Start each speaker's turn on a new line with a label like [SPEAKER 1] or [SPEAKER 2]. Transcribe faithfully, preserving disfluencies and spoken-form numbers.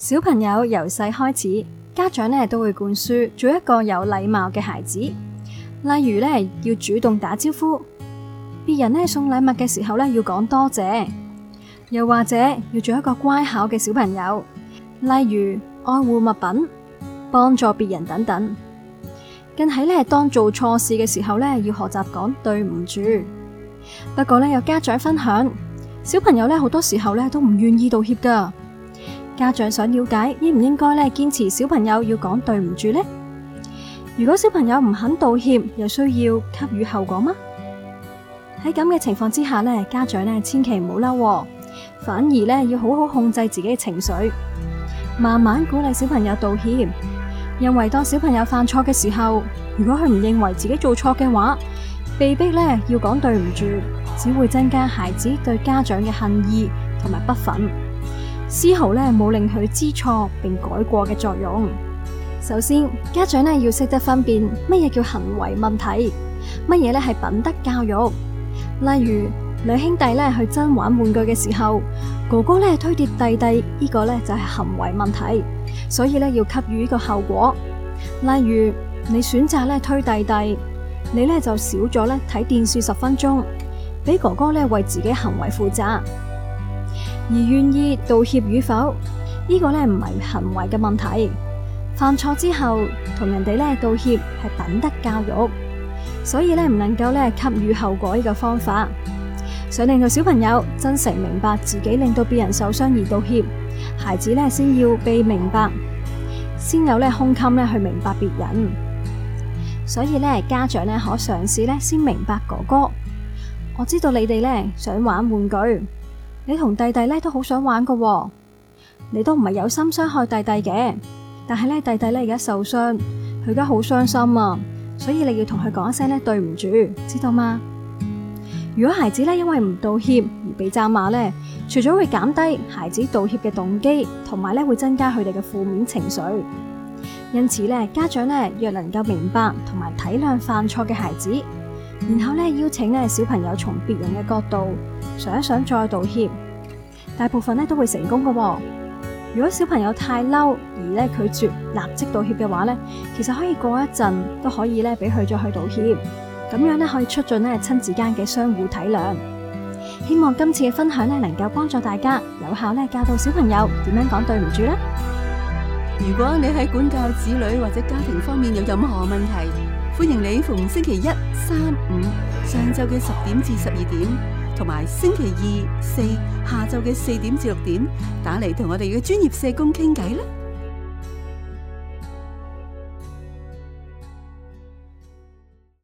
[SPEAKER 1] 小朋友由細開始，家長咧都會灌輸做一個有禮貌嘅孩子，例如咧要主動打招呼，別人咧送禮物嘅時候咧要講多謝，又或者要做一個乖巧嘅小朋友，例如愛護物品、幫助別人等等。更喺咧當做錯事嘅時候咧要學習講對唔住。不過咧有家長分享，小朋友咧好多時候咧都唔願意道歉噶。家長想了解應唔應該咧堅持小朋友要講對唔住呢？如果小朋友唔肯道歉，又需要給予後果嗎？喺咁嘅情況之下咧，家長咧千祈唔好嬲，反而咧要好好控制自己嘅情緒，慢慢鼓勵小朋友道歉。因為當小朋友犯錯嘅時候，如果佢唔認為自己做錯嘅話，被逼咧要講對唔住，只會增加孩子對家長嘅恨意同埋不忿，絲毫咧冇令佢知錯並改過嘅作用。首先，家長咧要識得分辨乜嘢叫行為問題，乜嘢咧係品德教育。例如兩兄弟咧去爭玩玩具嘅時候，哥哥咧推跌弟弟，呢個咧就係行為問題，所以咧要給予呢個後果。例如你選擇咧推弟弟，你咧就少咗咧睇電視十分鐘，俾哥哥咧為自己行為負責。而願意道歉與否，呢個咧唔係行為嘅問題。犯錯之後同人哋咧道歉係品德教育，所以咧唔能夠咧給予後果呢個方法。想令到小朋友真誠明白自己令到別人受傷而道歉，孩子咧先要被明白，先有咧胸襟咧去明白別人。所以咧家長咧可嘗試咧先明白哥哥，我知道你哋咧想玩玩具，你同弟弟咧都好想玩噶，你都唔係有心傷害弟弟嘅，但係咧弟弟咧而家受傷，佢而家好傷心啊，所以你要同佢講一聲咧對唔住，知道嗎？如果孩子咧因為唔道歉而被責罵咧，除咗會減低孩子道歉嘅動機，同埋咧會增加佢哋嘅負面情緒。因此咧，家長咧若能夠明白同埋體諒犯錯嘅孩子，然後咧邀請咧小朋友從別人嘅角度想一想再道歉，大部分咧都會成功㗎。如果小朋友太嬲而咧拒絕立即道歉嘅話咧，其實可以過一陣都可以咧俾佢再去道歉。咁樣咧可以促進咧親子間嘅相互體諒。希望今次嘅分享咧能夠幫助大家有效咧教導小朋友點樣講對唔住啦。
[SPEAKER 2] 如果你喺管教子女或者家庭方面有任何問題，歡迎你逢星期一、三、五上晝嘅十點至十二點，同埋星期二、四下晝嘅四點至六點打嚟同我哋嘅專業社工傾偈啦。